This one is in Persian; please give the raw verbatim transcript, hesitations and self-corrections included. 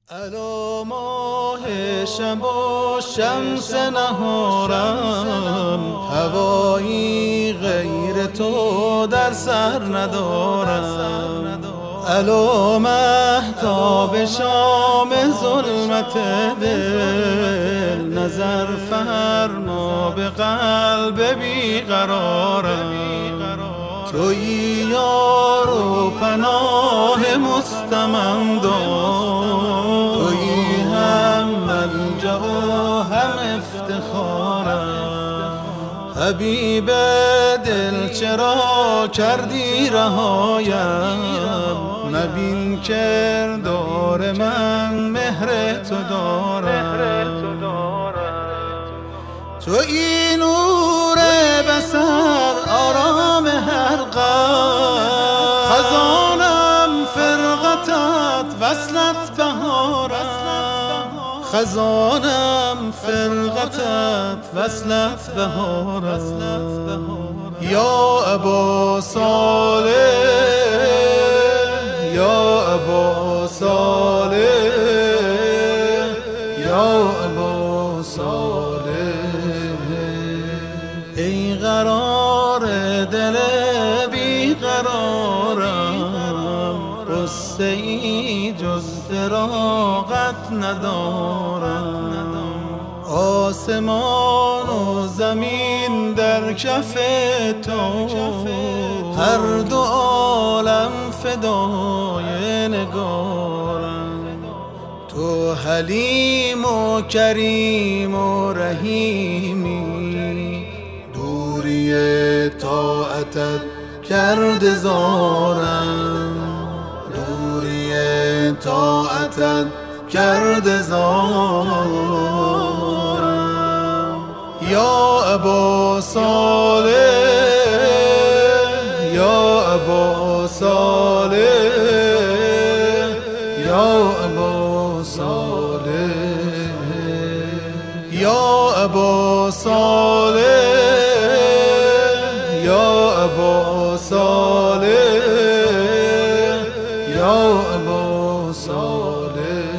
الا ماه شب و شمس نهارم، هوایی غیر تو در سر ندارم. الا مهتاب شام ظلمت دل، نظر فرما به قلب بیقرارم. تویی یار و پناه مستمندان، تویی هم ملجأ و هم افتخارم. حبیب دل چرا کردی رهایم، مبین کردار من مهر تو دارم. تویی نور بصر آرام هر قلب، خزانم فرقتت وصلت بهارم. خزانم فرقتت وصلت بهارم. یا ابا صالح، یا ابا صالح، یا ابا صالح. ای قرار دل بیقرارم، قصه ای جز فراقت ندارم. آسمان و زمین در کف تو، هر دو عالم فدای نگارم. تو حلیم و کریم و رحیمی، دوری طاعتت کرده زارم. دوری طاعتت کرده زارم. یا ابا صالح، یا ابا صالح، یا ابا صالح، یا ابا صالح، یا ابا صالح، یا ابا صالح.